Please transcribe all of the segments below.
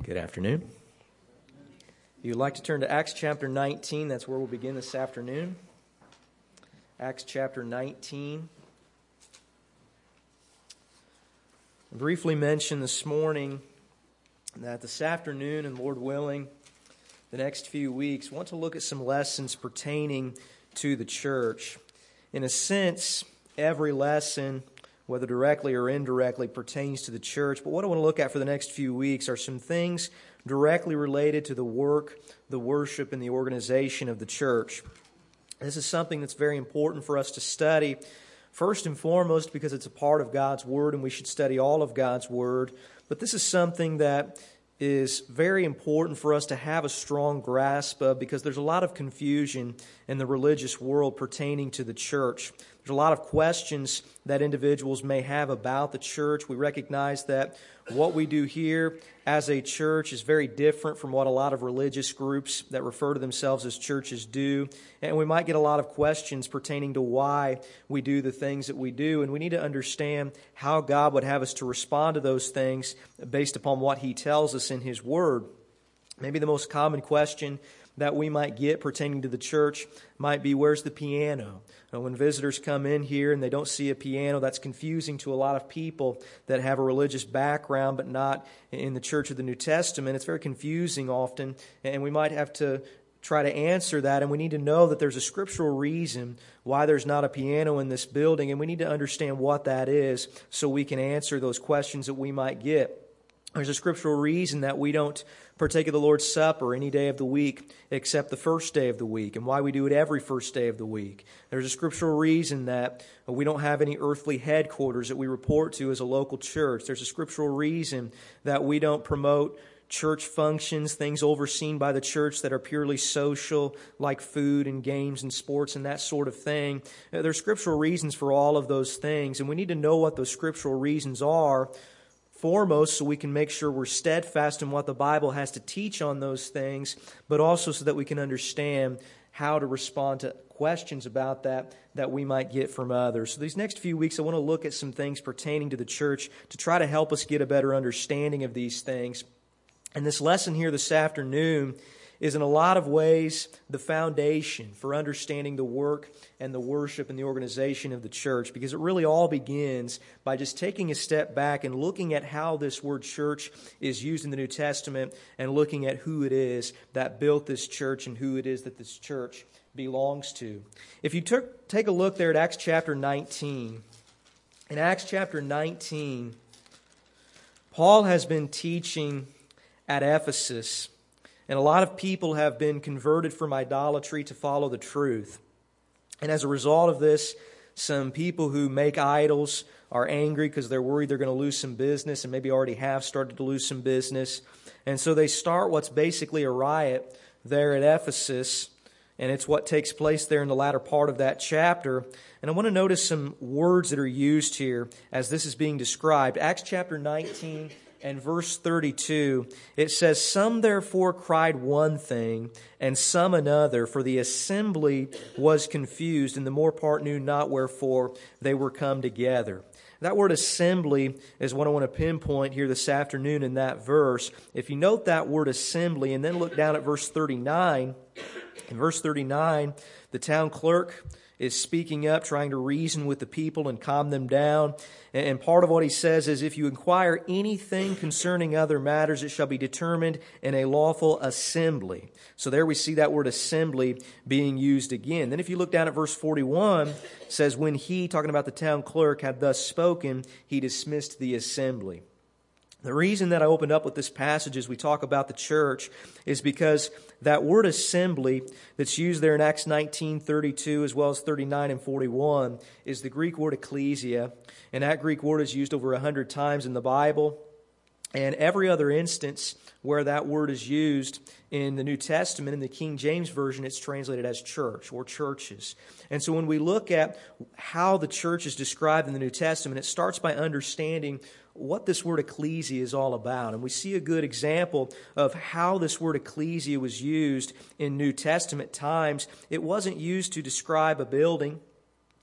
Good afternoon. If you'd like to turn to Acts chapter 19, that's where we'll begin this afternoon. Acts chapter 19. I briefly mentioned this morning that this afternoon, and Lord willing, the next few weeks, I want to look at some lessons pertaining to the church. In a sense, every lesson, whether directly or indirectly, pertains to the church. But what I want to look at for the next few weeks are some things directly related to the work, the worship, and the organization of the church. This is something that's very important for us to study, first and foremost because it's a part of God's Word, and we should study all of God's Word. But this is something that is very important for us to have a strong grasp of, because there's a lot of confusion in the religious world pertaining to the church. There's a lot of questions that individuals may have about the church. We recognize that what we do here as a church is very different from what a lot of religious groups that refer to themselves as churches do. And we might get a lot of questions pertaining to why we do the things that we do. And we need to understand how God would have us to respond to those things based upon what He tells us in His Word. Maybe the most common question that we might get pertaining to the church might be, where's the piano? When visitors come in here and they don't see a piano, that's confusing to a lot of people that have a religious background but not in the Church of the New Testament. It's very confusing often, and we might have to try to answer that, and we need to know that there's a scriptural reason why there's not a piano in this building, and we need to understand what that is so we can answer those questions that we might get. There's a scriptural reason that we don't partake of the Lord's Supper any day of the week except the first day of the week, and why we do it every first day of the week. There's a scriptural reason that we don't have any earthly headquarters that we report to as a local church. There's a scriptural reason that we don't promote church functions, things overseen by the church that are purely social, like food and games and sports and that sort of thing. There's scriptural reasons for all of those things, and we need to know what those scriptural reasons are foremost, so we can make sure we're steadfast in what the Bible has to teach on those things, but also so that we can understand how to respond to questions about that we might get from others. So these next few weeks, I want to look at some things pertaining to the church to try to help us get a better understanding of these things. And this lesson here this afternoon is in a lot of ways the foundation for understanding the work and the worship and the organization of the church, because it really all begins by just taking a step back and looking at how this word church is used in the New Testament and looking at who it is that built this church and who it is that this church belongs to. If you take a look there at Acts chapter 19, in Acts chapter 19, Paul has been teaching at Ephesus, and a lot of people have been converted from idolatry to follow the truth. And as a result of this, some people who make idols are angry because they're worried they're going to lose some business, and maybe already have started to lose some business. And so they start what's basically a riot there at Ephesus, and it's what takes place there in the latter part of that chapter. And I want to notice some words that are used here as this is being described. Acts chapter 19 and verse 32, it says, "Some therefore cried one thing, and some another, for the assembly was confused, and the more part knew not wherefore they were come together." That word assembly is what I want to pinpoint here this afternoon in that verse. If you note that word assembly, and then look down at verse 39, in verse 39, the town clerk is speaking up, trying to reason with the people and calm them down. And part of what he says is, if you inquire anything concerning other matters, it shall be determined in a lawful assembly. So there we see that word assembly being used again. Then if you look down at verse 41, it says, when he, talking about the town clerk, had thus spoken, he dismissed the assembly. The reason that I opened up with this passage as we talk about the church is because that word assembly that's used there in Acts 19:32 as well as 39 and 41 is the Greek word ecclesia. And that Greek word is used over 100 times in the Bible. And every other instance where that word is used in the New Testament, in the King James Version, it's translated as church or churches. And so when we look at how the church is described in the New Testament, it starts by understanding what this word ecclesia is all about. And we see a good example of how this word ecclesia was used in New Testament times. It wasn't used to describe a building.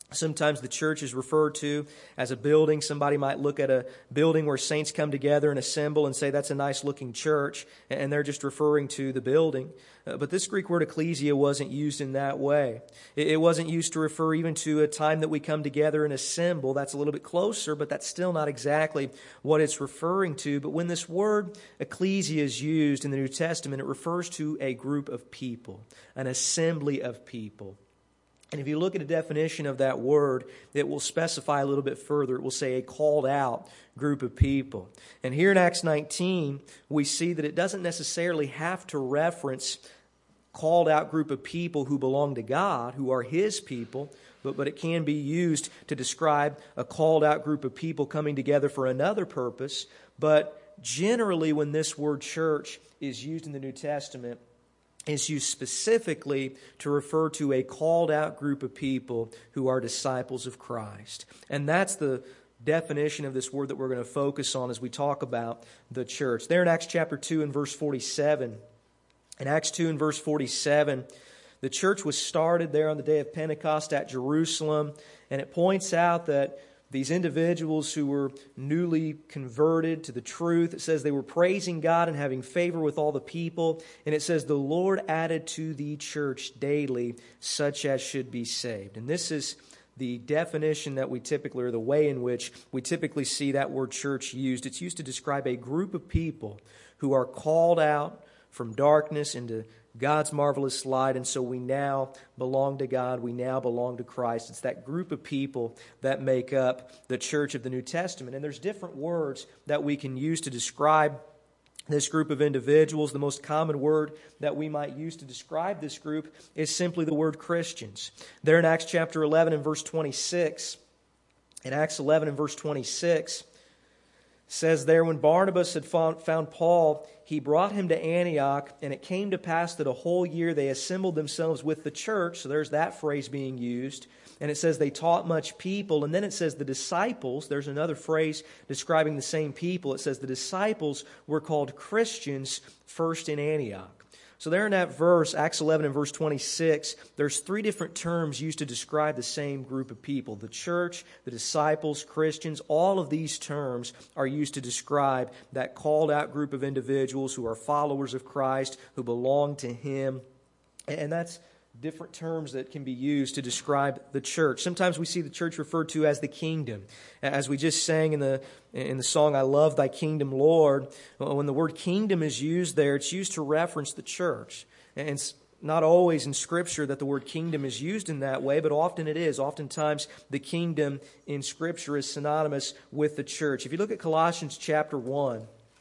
Sometimes the church is referred to as a building. Somebody might look at a building where saints come together and assemble and say that's a nice looking church, and they're just referring to the building. But this Greek word ecclesia wasn't used in that way. It wasn't used to refer even to a time that we come together and assemble. That's a little bit closer, but that's still not exactly what it's referring to. But when this word ecclesia is used in the New Testament, it refers to a group of people, an assembly of people. And if you look at a definition of that word, it will specify a little bit further. It will say a called out group of people. And here in Acts 19, we see that it doesn't necessarily have to reference called out group of people who belong to God, who are His people, but it can be used to describe a called out group of people coming together for another purpose. But generally, when this word church is used in the New Testament, is used specifically to refer to a called out group of people who are disciples of Christ. And that's the definition of this word that we're going to focus on as we talk about the church. There in Acts chapter 2 and verse 47, in Acts 2 and verse 47, the church was started there on the day of Pentecost at Jerusalem, and it points out that these individuals who were newly converted to the truth, it says they were praising God and having favor with all the people. And it says the Lord added to the church daily such as should be saved. And this is the definition that we typically, or the way in which we typically see that word church used. It's used to describe a group of people who are called out from darkness into God's marvelous light, and so we now belong to God, we now belong to Christ. It's that group of people that make up the church of the New Testament. And there's different words that we can use to describe this group of individuals. The most common word that we might use to describe this group is simply the word Christians. There in Acts chapter 11 and verse 26, in Acts 11 and verse 26, says there, when Barnabas had found Paul, he brought him to Antioch, and it came to pass that a whole year they assembled themselves with the church. So there's that phrase being used. And it says they taught much people. And then it says the disciples, there's another phrase describing the same people. It says the disciples were called Christians first in Antioch. So there in that verse, Acts 11 and verse 26, there's three different terms used to describe the same group of people. The church, the disciples, Christians, all of these terms are used to describe that called out group of individuals who are followers of Christ, who belong to Him. And that's different terms that can be used to describe the church. Sometimes we see the church referred to as the kingdom. As we just sang in the song, I Love Thy Kingdom, Lord, when the word kingdom is used there, it's used to reference the church. And it's not always in Scripture that the word kingdom is used in that way, but often it is. Oftentimes the kingdom in Scripture is synonymous with the church. If you look at Colossians chapter 1,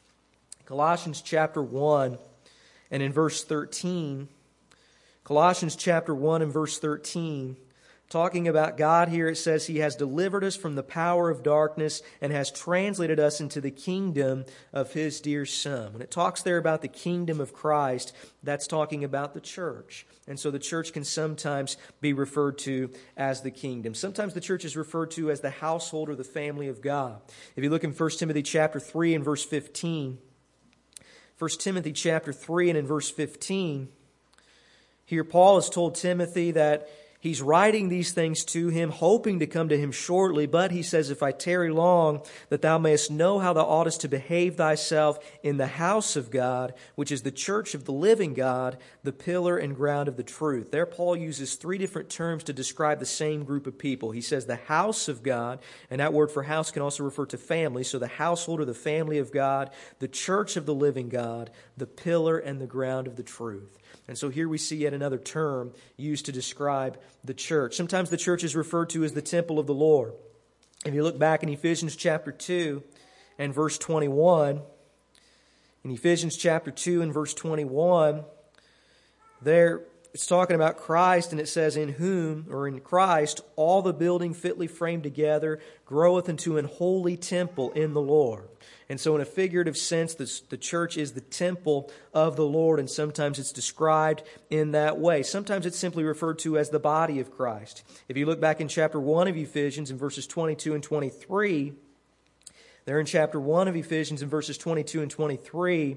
and in verse 13, Colossians chapter 1 and verse 13, talking about God here, it says, He has delivered us from the power of darkness and has translated us into the kingdom of His dear Son. When it talks there about the kingdom of Christ, that's talking about the church. And so the church can sometimes be referred to as the kingdom. Sometimes the church is referred to as the household or the family of God. If you look in 1 Timothy chapter 3 and verse 15, 1 Timothy chapter 3 and in verse 15, here Paul has told Timothy that he's writing these things to him, hoping to come to him shortly. But he says, if I tarry long, that thou mayest know how thou oughtest to behave thyself in the house of God, which is the church of the living God, the pillar and ground of the truth. There Paul uses three different terms to describe the same group of people. He says the house of God, and that word for house can also refer to family. So the household or the family of God, the church of the living God, the pillar and the ground of the truth. And so here we see yet another term used to describe the church. Sometimes the church is referred to as the temple of the Lord. If you look back in Ephesians chapter 2 and verse 21, in Ephesians chapter 2 and verse 21, there it's talking about Christ, and it says, in whom, or in Christ, all the building fitly framed together groweth into an holy temple in the Lord. And so in a figurative sense, the church is the temple of the Lord, and sometimes it's described in that way. Sometimes it's simply referred to as the body of Christ. If you look back in chapter 1 of Ephesians in verses 22 and 23, there in chapter 1 of Ephesians in verses 22 and 23,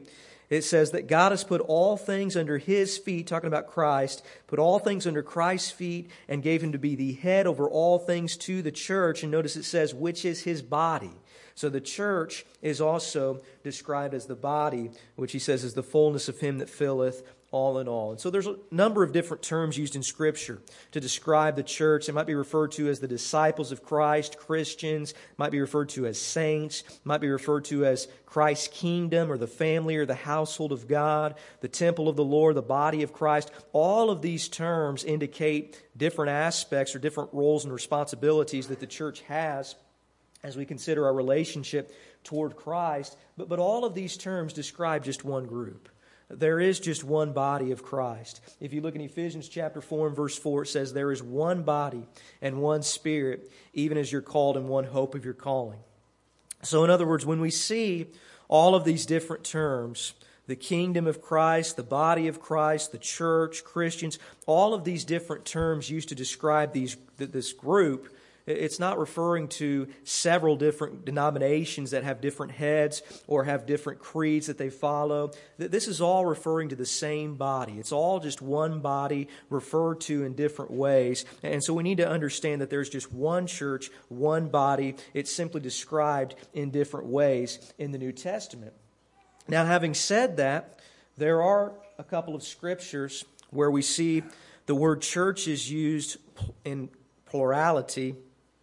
It says that God has put all things under His feet, talking about Christ, put all things under Christ's feet and gave Him to be the head over all things to the church. And notice it says, which is His body. So the church is also described as the body, which He says is the fullness of Him that filleth all in all. And so there's a number of different terms used in Scripture to describe the church. It might be referred to as the disciples of Christ, Christians, might be referred to as saints, might be referred to as Christ's kingdom or the family or the household of God, the temple of the Lord, the body of Christ. All of these terms indicate different aspects or different roles and responsibilities that the church has as we consider our relationship toward Christ. But all of these terms describe just one group. There is just one body of Christ. If you look in Ephesians chapter 4 and verse 4, it says, there is one body and one Spirit, even as you're called in one hope of your calling. So in other words, when we see all of these different terms, the kingdom of Christ, the body of Christ, the church, Christians, all of these different terms used to describe this group, it's not referring to several different denominations that have different heads or have different creeds that they follow. This is all referring to the same body. It's all just one body referred to in different ways. And so we need to understand that there's just one church, one body. It's simply described in different ways in the New Testament. Now, having said that, there are a couple of scriptures where we see the word church is used in plurality.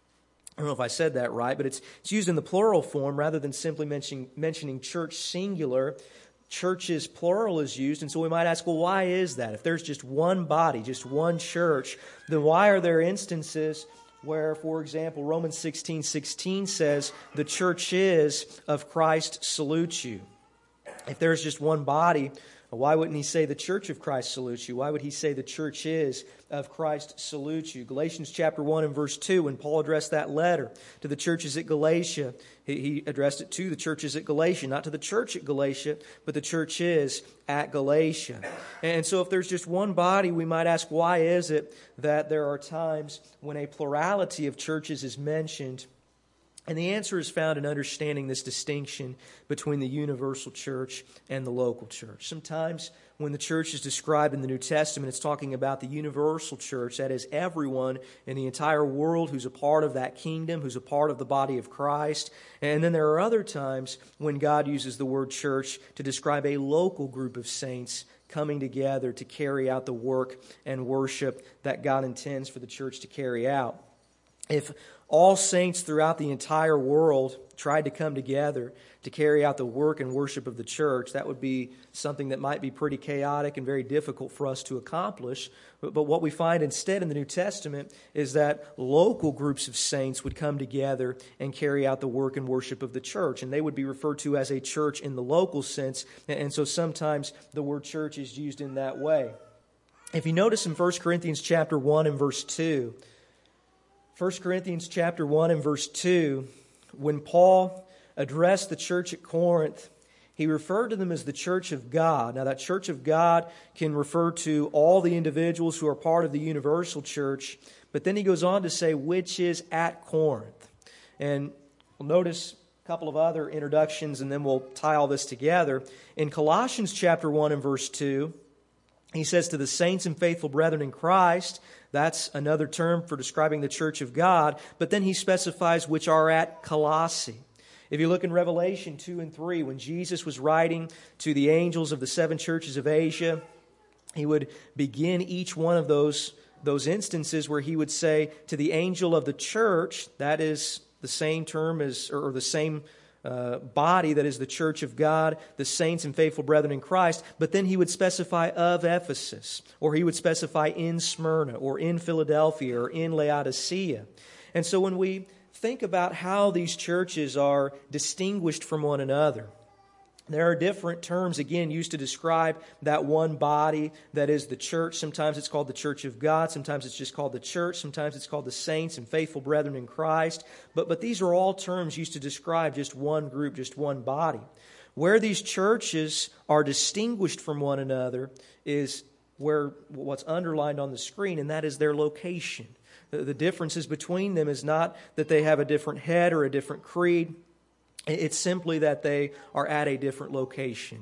I don't know if I said that right, but it's used in the plural form rather than simply mentioning church singular. Churches plural is used, and so we might ask, well, why is that? If there's just one body, just one church, then why are there instances where, for example, Romans 16:16 says, the churches of Christ salute you? If there's just one body, why wouldn't he say the church of Christ salutes you? Why would he say the churches of Christ salute you? Galatians chapter 1 and verse 2, when Paul addressed that letter to the churches at Galatia, he addressed it to the churches at Galatia, not to the church at Galatia, but the churches at Galatia. And so if there's just one body, we might ask, why is it that there are times when a plurality of churches is mentioned? And the answer is found in understanding this distinction between the universal church and the local church. Sometimes when the church is described in the New Testament, it's talking about the universal church. That is, everyone in the entire world who's a part of that kingdom, who's a part of the body of Christ. And then there are other times when God uses the word church to describe a local group of saints coming together to carry out the work and worship that God intends for the church to carry out. If all saints throughout the entire world tried to come together to carry out the work and worship of the church, that would be something that might be pretty chaotic and very difficult for us to accomplish. But what we find instead in the New Testament is that local groups of saints would come together and carry out the work and worship of the church. And they would be referred to as a church in the local sense. And so sometimes the word church is used in that way. If you notice in 1 Corinthians chapter 1 and verse 2, 1 Corinthians chapter 1 and verse 2, when Paul addressed the church at Corinth, he referred to them as the church of God. Now, that church of God can refer to all the individuals who are part of the universal church, but then he goes on to say, which is at Corinth. And we'll notice a couple of other introductions, and then we'll tie all this together. In Colossians chapter 1 and verse 2, he says, to the saints and faithful brethren in Christ. That's another term for describing the church of God. But then he specifies which are at Colossae. If you look in Revelation 2 and 3, when Jesus was writing to the angels of the 7 churches of Asia, he would begin each one of those instances where he would say to the angel of the church, that is the same term as, or the same body that is the church of God, the saints and faithful brethren in Christ, but then he would specify of Ephesus, or he would specify in Smyrna, or in Philadelphia, or in Laodicea. And so when we think about how these churches are distinguished from one another, there are different terms, again, used to describe that one body that is the church. Sometimes it's called the church of God. Sometimes it's just called the church. Sometimes it's called the saints and faithful brethren in Christ. But these are all terms used to describe just one group, just one body. Where these churches are distinguished from one another is where what's underlined on the screen, and that is their location. The differences between them is not that they have a different head or a different creed. It's simply that they are at a different location.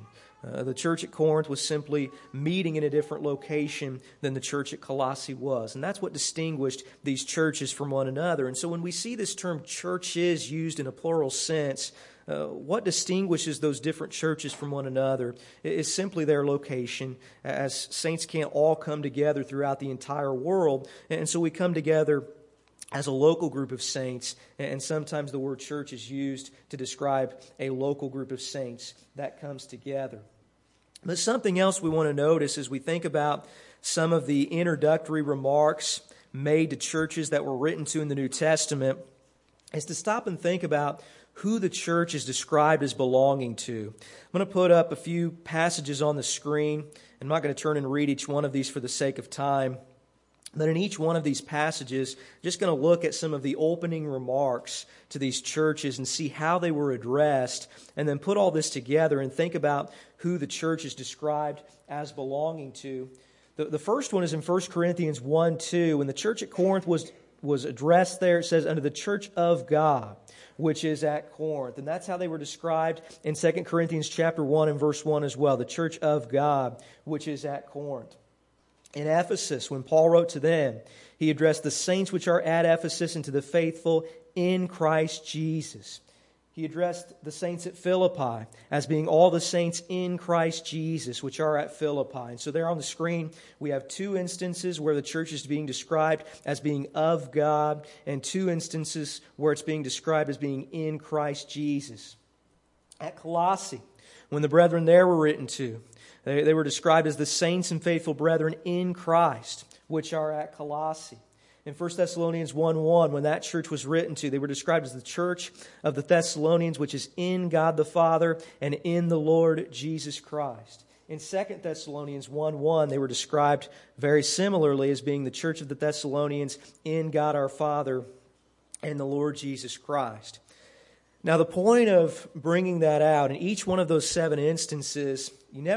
The church at Corinth was simply meeting in a different location than the church at Colossae was. And that's what distinguished these churches from one another. And so when we see this term churches used in a plural sense, what distinguishes those different churches from one another is simply their location, as saints can't all come together throughout the entire world. And so we come together as a local group of saints, and sometimes the word church is used to describe a local group of saints that comes together. But something else we want to notice as we think about some of the introductory remarks made to churches that were written to in the New Testament is to stop and think about who the church is described as belonging to. I'm going to put up a few passages on the screen. I'm not going to turn and read each one of these for the sake of time. But in each one of these passages, just going to look at some of the opening remarks to these churches and see how they were addressed, and then put all this together and think about who the church is described as belonging to. The first one is in 1 Corinthians 1:2. When the church at Corinth was addressed there, it says, "Unto the church of God, which is at Corinth." And that's how they were described in 2 Corinthians chapter 1 and verse 1 as well. The church of God, which is at Corinth. In Ephesus, when Paul wrote to them, he addressed the saints which are at Ephesus and to the faithful in Christ Jesus. He addressed the saints at Philippi as being all the saints in Christ Jesus, which are at Philippi. And so there on the screen, we have two instances where the church is being described as being of God, and two instances where it's being described as being in Christ Jesus. At Colossae, when the brethren there were written to, they were described as the saints and faithful brethren in Christ, which are at Colossae. In 1 Thessalonians 1:1, when that church was written to, they were described as the church of the Thessalonians, which is in God the Father and in the Lord Jesus Christ. In 2 Thessalonians 1:1, they were described very similarly as being the church of the Thessalonians in God our Father and the Lord Jesus Christ. Now, the point of bringing that out, in each one of those 7 instances,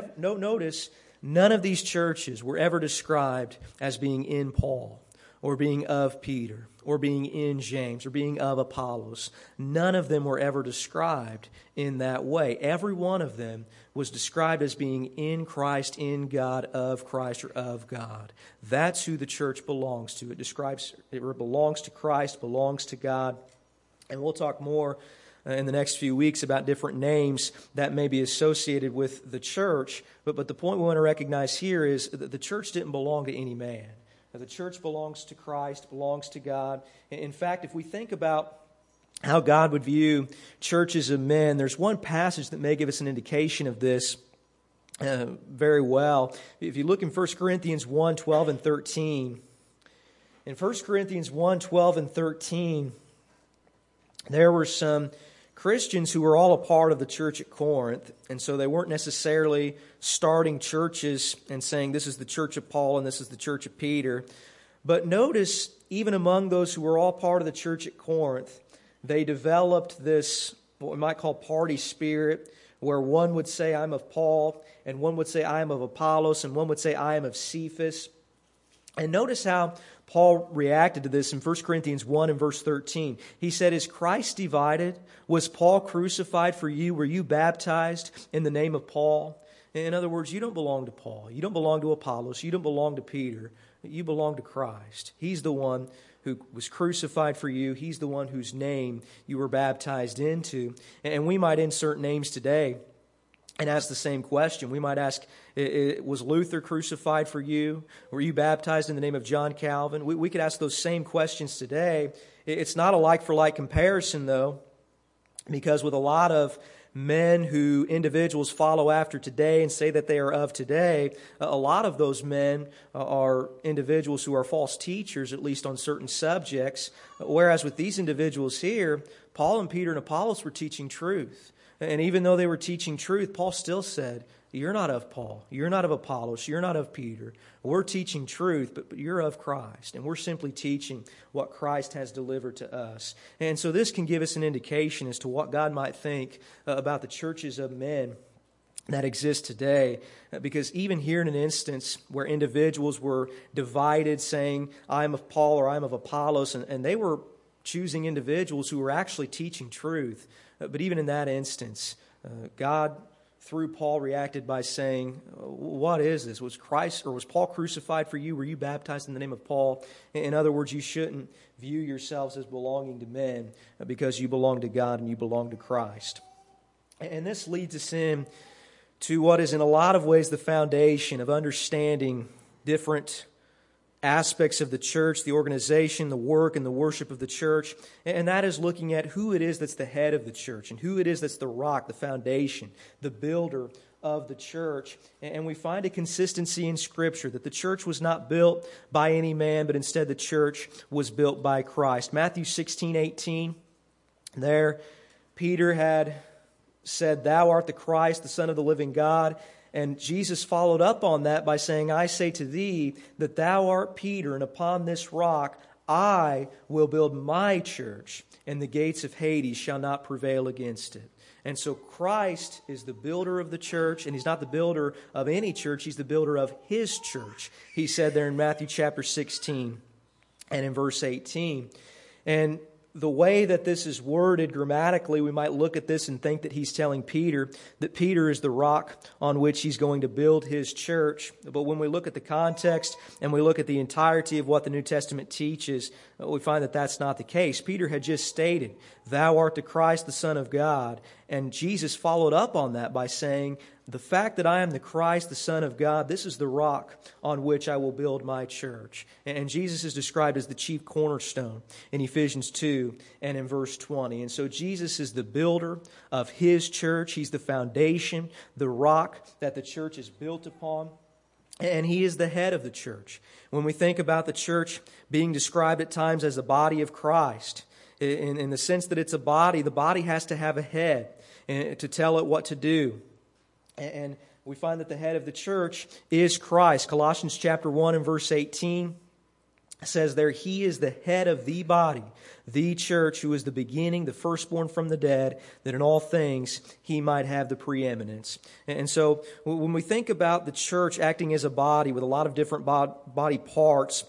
notice none of these churches were ever described as being in Paul, or being of Peter, or being in James, or being of Apollos. None of them were ever described in that way. Every one of them was described as being in Christ, in God, of Christ, or of God. That's who the church belongs to. It belongs to Christ, belongs to God. And we'll talk more in the next few weeks about different names that may be associated with the church. But the point we want to recognize here is that the church didn't belong to any man. The church belongs to Christ, belongs to God. In fact, if we think about how God would view churches of men, there's one passage that may give us an indication of this very well. If you look in 1 Corinthians 1:12 and 13, in 1 Corinthians 1:12 and 13, there were some Christians who were all a part of the church at Corinth, and so they weren't necessarily starting churches and saying this is the church of Paul and this is the church of Peter. But notice, even among those who were all part of the church at Corinth, they developed this, what we might call party spirit, where one would say, I'm of Paul, and one would say, I am of Apollos, and one would say, I am of Cephas. And notice how Paul reacted to this in 1 Corinthians 1 and verse 13. He said, Is Christ divided? Was Paul crucified for you? Were you baptized in the name of Paul? In other words, you don't belong to Paul. You don't belong to Apollos. You don't belong to Peter. You belong to Christ. He's the one who was crucified for you. He's the one whose name you were baptized into. And we might insert names today and ask the same question. We might ask, was Luther crucified for you? Were you baptized in the name of John Calvin? We could ask those same questions today. It's not a like-for-like comparison, though, because with a lot of men who individuals follow after today and say that they are of today, a lot of those men are individuals who are false teachers, at least on certain subjects, whereas with these individuals here, Paul and Peter and Apollos were teaching truth. And even though they were teaching truth, Paul still said, you're not of Paul, you're not of Apollos, you're not of Peter. We're teaching truth, but you're of Christ. And we're simply teaching what Christ has delivered to us. And so this can give us an indication as to what God might think about the churches of men that exist today. Because even here in an instance where individuals were divided, saying, I'm of Paul or I'm of Apollos, and they were choosing individuals who were actually teaching truth. But even in that instance, God through Paul, reacted by saying, what is this? Was Paul crucified for you? Were you baptized in the name of Paul? In other words, you shouldn't view yourselves as belonging to men because you belong to God and you belong to Christ. And this leads us in to what is in a lot of ways the foundation of understanding different aspects of the church, the organization, the work, and the worship of the church. And that is looking at who it is that's the head of the church and who it is that's the rock, the foundation, the builder of the church. And we find a consistency in Scripture that the church was not built by any man, but instead the church was built by Christ. Matthew 16:18, there Peter had said, "Thou art the Christ, the Son of the living God." And Jesus followed up on that by saying, "I say to thee that thou art Peter, and upon this rock I will build my church, and the gates of Hades shall not prevail against it." And so Christ is the builder of the church, and He's not the builder of any church, He's the builder of His church. He said there in Matthew chapter 16 and in verse 18. And the way that this is worded grammatically, we might look at this and think that he's telling Peter that Peter is the rock on which he's going to build his church. But when we look at the context and we look at the entirety of what the New Testament teaches, we find that that's not the case. Peter had just stated, "Thou art the Christ, the Son of God." And Jesus followed up on that by saying, "The fact that I am the Christ, the Son of God, this is the rock on which I will build my church." And Jesus is described as the chief cornerstone in Ephesians 2 and in verse 20. And so Jesus is the builder of His church. He's the foundation, the rock that the church is built upon. And He is the head of the church. When we think about the church being described at times as the body of Christ, in the sense that it's a body, the body has to have a head to tell it what to do. And we find that the head of the church is Christ. Colossians chapter 1 and verse 18 says there, "He is the head of the body, the church, who is the beginning, the firstborn from the dead, that in all things He might have the preeminence." And so when we think about the church acting as a body with a lot of different body parts,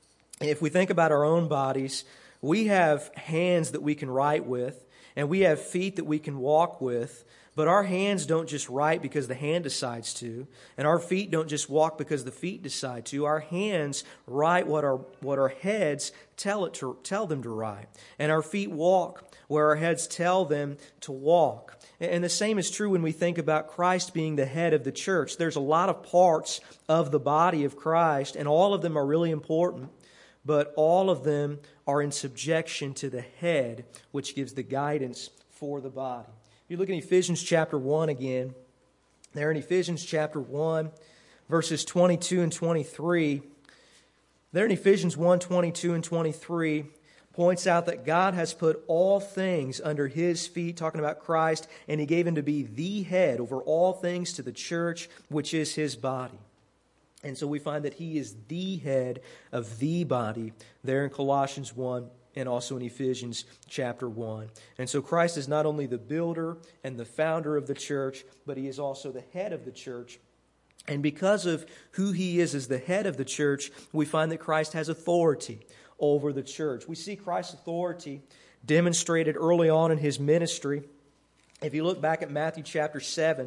if we think about our own bodies, we have hands that we can write with, and we have feet that we can walk with. But our hands don't just write because the hand decides to, and our feet don't just walk because the feet decide to. Our hands write what our heads tell them to write, and our feet walk where our heads tell them to walk. And the same is true when we think about Christ being the head of the church. There's a lot of parts of the body of Christ, and all of them are really important, but all of them are in subjection to the head, which gives the guidance for the body. If you look at Ephesians chapter 1 again, there in Ephesians chapter 1, verses 22 and 23, there in Ephesians 1, 22 and 23, points out that God has put all things under His feet, talking about Christ, and He gave Him to be the head over all things to the church, which is His body. And so we find that He is the head of the body there in Colossians 1 and also in Ephesians chapter 1. And so Christ is not only the builder and the founder of the church, but He is also the head of the church. And because of who He is as the head of the church, we find that Christ has authority over the church. We see Christ's authority demonstrated early on in His ministry. If you look back at Matthew chapter 7,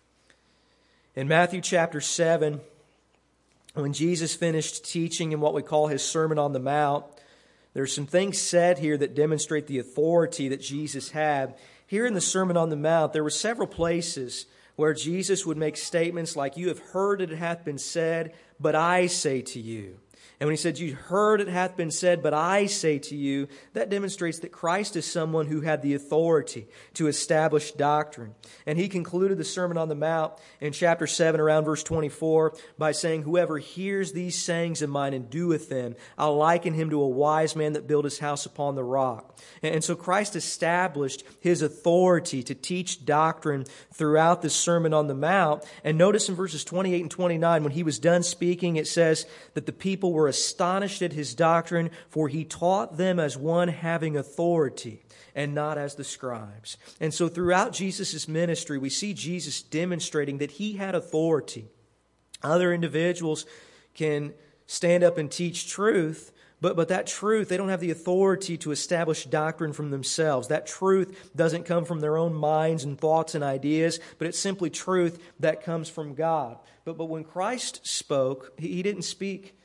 in Matthew chapter 7, when Jesus finished teaching in what we call His Sermon on the Mount, there's some things said here that demonstrate the authority that Jesus had. Here in the Sermon on the Mount, there were several places where Jesus would make statements like, "You have heard it hath been said, but I say to you." And when He said, "You heard it hath been said, but I say to you," that demonstrates that Christ is someone who had the authority to establish doctrine. And He concluded the Sermon on the Mount in chapter 7 around verse 24 by saying, "Whoever hears these sayings of mine and doeth them, I'll liken him to a wise man that built his house upon the rock." And so Christ established His authority to teach doctrine throughout the Sermon on the Mount. And notice in verses 28 and 29, when He was done speaking, it says that the people were astonished at His doctrine, for He taught them as one having authority and not as the scribes. And so throughout Jesus' ministry, we see Jesus demonstrating that He had authority. Other individuals can stand up and teach truth, But that truth, they don't have the authority to establish doctrine from themselves. That truth doesn't come from their own minds and thoughts and ideas, but it's simply truth that comes from God. But when Christ spoke, He didn't speak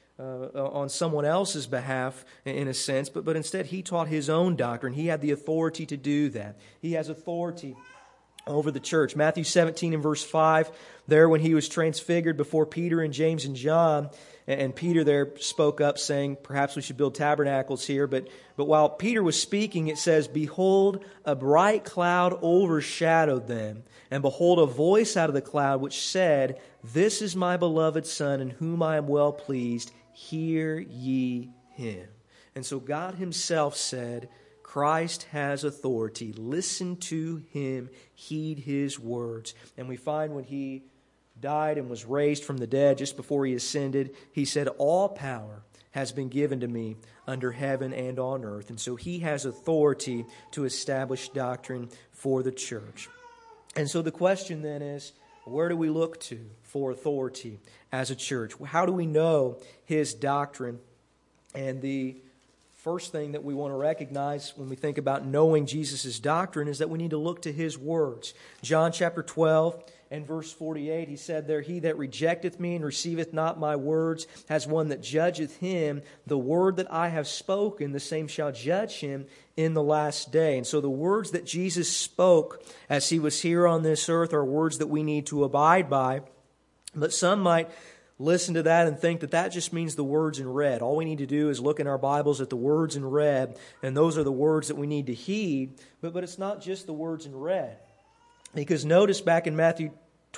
on someone else's behalf, in a sense, but instead He taught His own doctrine. He had the authority to do that. He has authority over the church. Matthew 17 and verse 5, there when He was transfigured before Peter and James and John, and Peter there spoke up saying, perhaps we should build tabernacles here. But while Peter was speaking, it says, behold, a bright cloud overshadowed them. And behold, a voice out of the cloud which said, this is my beloved Son, in whom I am well pleased. Hear ye Him. And so God Himself said, Christ has authority. Listen to Him. Heed His words. And we find when He died and was raised from the dead just before He ascended, He said, all power has been given to me under heaven and on earth. And so He has authority to establish doctrine for the church. And so the question then is, where do we look to for authority as a church? How do we know His doctrine? And the first thing that we want to recognize when we think about knowing Jesus' doctrine is that we need to look to His words. John chapter 12 and verse 48, He said there, he that rejecteth me and receiveth not my words has one that judgeth him. The word that I have spoken, the same shall judge him in the last day. And so the words that Jesus spoke as He was here on this earth are words that we need to abide by. But some might listen to that and think that that just means the words in red. All we need to do is look in our Bibles at the words in red, and those are the words that we need to heed. But it's not just the words in red. Because notice back in Matthew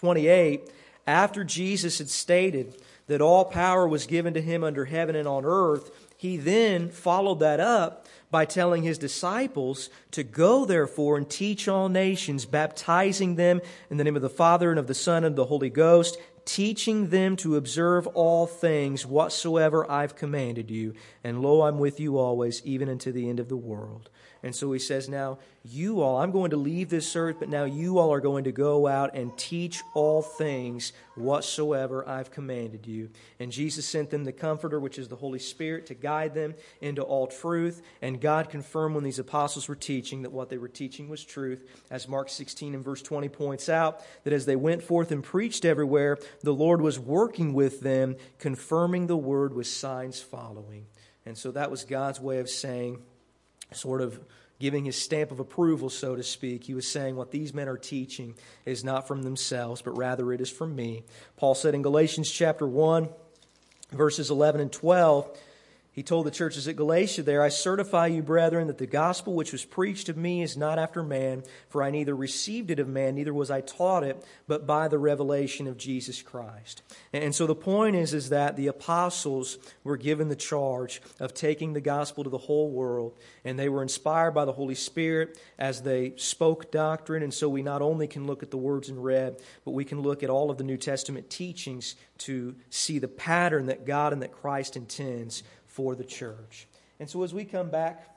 28, after Jesus had stated that all power was given to Him under heaven and on earth, He then followed that up by telling His disciples to go therefore and teach all nations, baptizing them in the name of the Father and of the Son and of the Holy Ghost, teaching them to observe all things whatsoever I've commanded you. And lo, I'm with you always, even unto the end of the world. And so He says, now you all, I'm going to leave this earth, but now you all are going to go out and teach all things whatsoever I've commanded you. And Jesus sent them the Comforter, which is the Holy Spirit, to guide them into all truth. And God confirmed when these apostles were teaching that what they were teaching was truth. As Mark 16 and verse 20 points out, that as they went forth and preached everywhere, the Lord was working with them, confirming the word with signs following. And so that was God's way of saying, sort of giving His stamp of approval, so to speak. He was saying what these men are teaching is not from themselves, but rather it is from me. Paul said in Galatians chapter 1, verses 11 and 12, he told the churches at Galatia there, I certify you, brethren, that the gospel which was preached of me is not after man, for I neither received it of man, neither was I taught it, but by the revelation of Jesus Christ. And so the point is that the apostles were given the charge of taking the gospel to the whole world, and they were inspired by the Holy Spirit as they spoke doctrine. And so we not only can look at the words in red, but we can look at all of the New Testament teachings to see the pattern that God and that Christ intends for the church. And so as we come back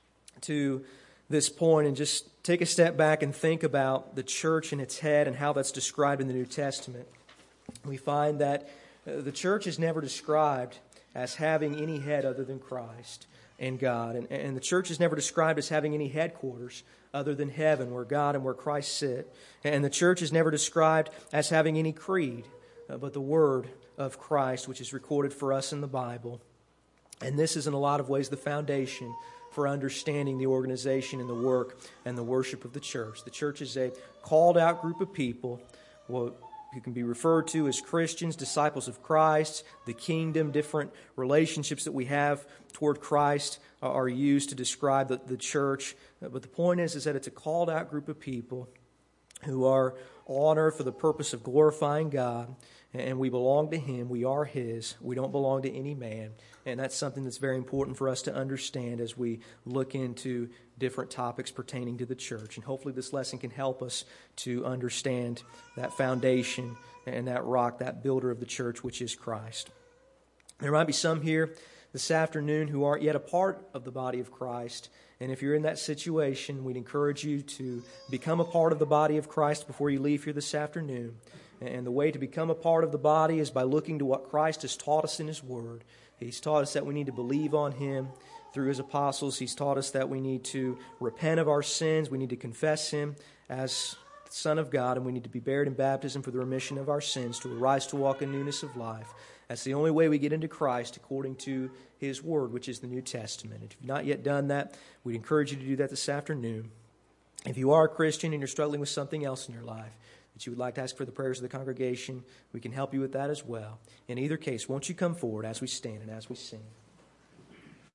to this point and just take a step back and think about the church and its head and how that's described in the New Testament, we find that the church is never described as having any head other than Christ and God. And the church is never described as having any headquarters other than heaven, where God and where Christ sit. And the church is never described as having any creed, but the Word of Christ, which is recorded for us in the Bible. And this is in a lot of ways the foundation for understanding the organization and the work and the worship of the church. The church is a called out group of people who can be referred to as Christians, disciples of Christ, the kingdom. Different relationships that we have toward Christ are used to describe the church. But the point is that it's a called out group of people who are on earth for the purpose of glorifying God. And we belong to Him. We are His. We don't belong to any man. And that's something that's very important for us to understand as we look into different topics pertaining to the church. And hopefully this lesson can help us to understand that foundation and that rock, that builder of the church, which is Christ. There might be some here this afternoon who aren't yet a part of the body of Christ. And if you're in that situation, we'd encourage you to become a part of the body of Christ before you leave here this afternoon. And the way to become a part of the body is by looking to what Christ has taught us in His Word. He's taught us that we need to believe on Him through His apostles. He's taught us that we need to repent of our sins. We need to confess Him as the Son of God, and we need to be buried in baptism for the remission of our sins, to arise to walk in newness of life. That's the only way we get into Christ according to His Word, which is the New Testament. If you've not yet done that, we'd encourage you to do that this afternoon. If you are a Christian and you're struggling with something else in your life that you would like to ask for the prayers of the congregation, we can help you with that as well. In either case, won't you come forward as we stand and as we sing?